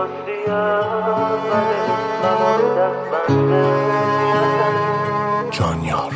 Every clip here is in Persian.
میخواستی اول اسمم رو دست بنده جانیار.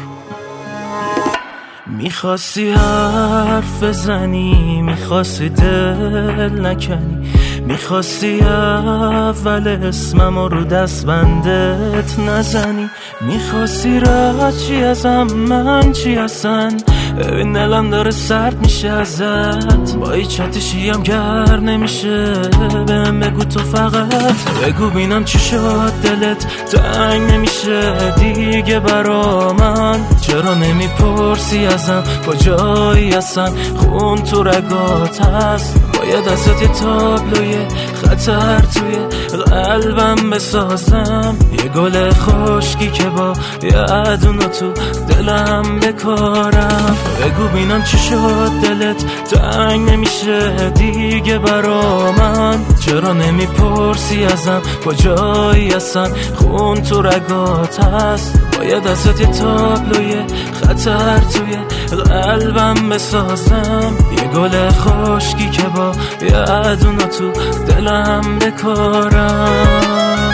میخواستی حرف بزنی، میخواستی دل نکنی، میخواستی اول اسمم رو دست بندت نزنی، میخواستی رد چی ازم من چی هستن. ببین دلم داره سرد میشه ازت، با هیچ آتیشی هم گرم نمیشه. بهم بگو تو فقط بگو بینم چی شد دلت تنگ نمیشه دیگه برا من. چرا نمیپرسی ازم کجایی هستن، خون تو رگات هست. باید ازت یه تابلوی خطر توی قلبم بسازم، یه گل خشکی که با یه دونو تو دلم بکارم. بگو بینم چی شد دلت تنگ نمیشه دیگه برا من. چرا نمیپرسی ازم کجایی هستن، خون تو رگات هست. باید ازت یه تابلوی خطر توی قلبم بسازم، یه گل خشکی که با یه دونو تو دلم بکارم.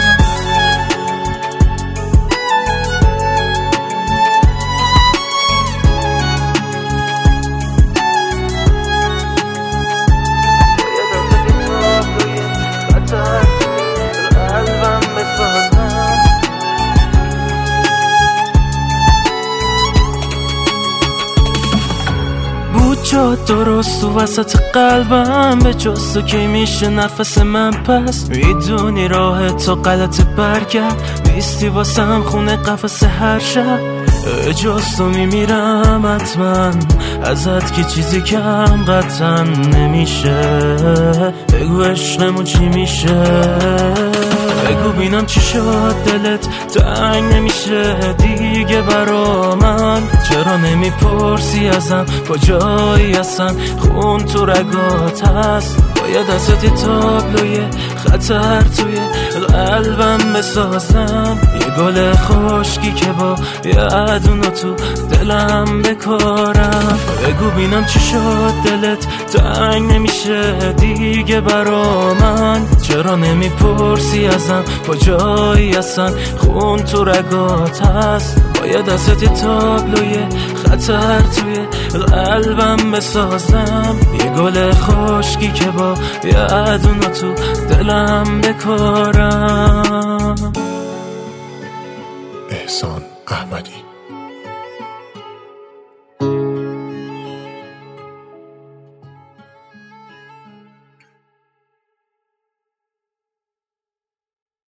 جاد درست تو وسط قلبم، به جز تو کی میشه نفس من پس. میدونی راه تو غلط برگرد نیستی واسم خونه قفس هر شب. جز تو میمیرم حتما، ازت که چیزی کم قطعا نمیشه. بگو عشقمون چی میشه، بگو بینم چی شد دلت تنگ نمیشه دیگه برا من. چرا نمیپرسی ازم کجایی هستن، خون تو رگات هست. باید ازت یه تابلوی خطر توی قلبم بسازم، یه گل خشکی که با یه دونو تو دلم بکارم. بگو بینم چی شد دلت تنگ نمیشه دیگه برا من. چرا نمیپرسی ازم کجایی هستن، خون تو رگات هست. باید ازت یه تابلوی خطر توی قلبم بسازم، یه گل خشکی که با یه دونو تو دلم بکارم. احسان احمدی.